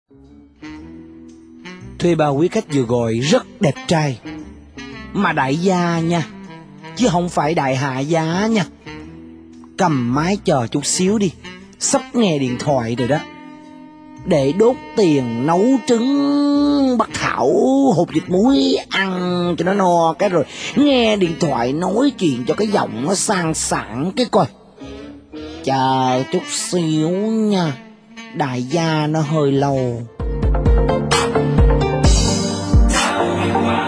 Thuê bao quý khách vừa gọi rất đẹp trai. Mà đại gia nha, chứ không phải đại hạ giá nha. Cầm máy chờ chút xíu đi, sắp nghe điện thoại rồi đó. Để đốt tiền nấu trứng bắc thảo hột vịt muối ăn cho nó no cái rồi nghe điện thoại nói chuyện cho cái giọng nó sang sảng cái coi. Chờ chút xíu nha, đại gia nó hơi lâu.